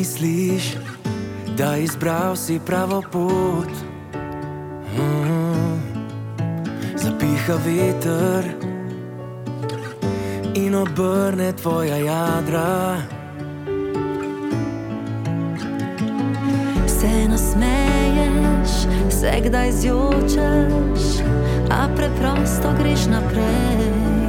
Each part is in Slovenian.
misliš, da izbral si pravo pot, zapiha veter in obrne tvoja jadra. Se nasmeješ, se kdaj zjočeš, a preprosto greš naprej.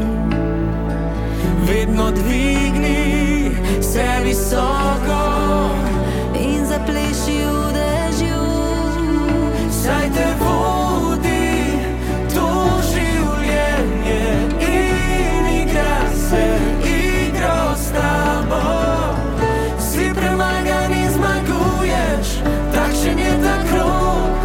Vedno dvigni se visoko in zapleši v dežju. Saj te vodi to življenje in igra se igro s tabo. Si premagan in zmaguješ, takšen je ta krog.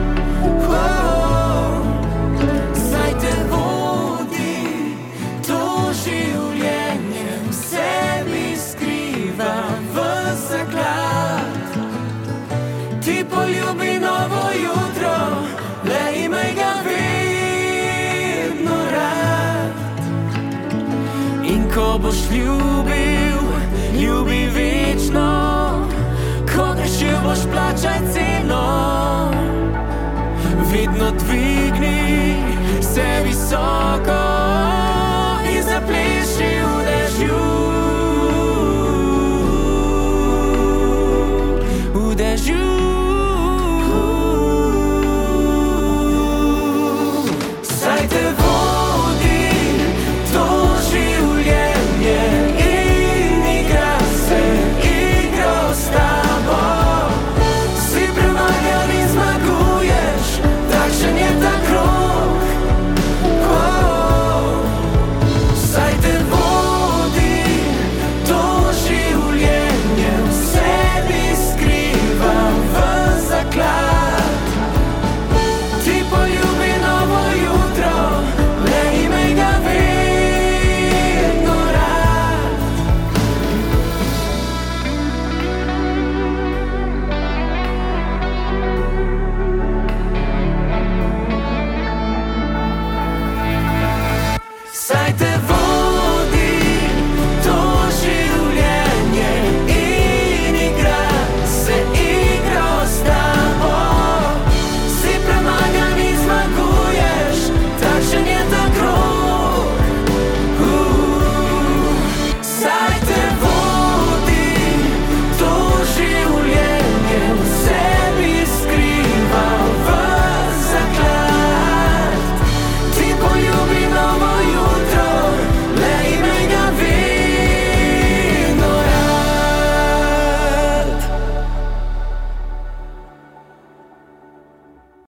Saj te vodi to življenje, v sebi skriva ves zaklad. Ti poljubi novo jutro, le imej ga vedno rad. In ko boš ljubil, ljubi večno, ko grešil boš, plačaj ceno. Vedno dvigni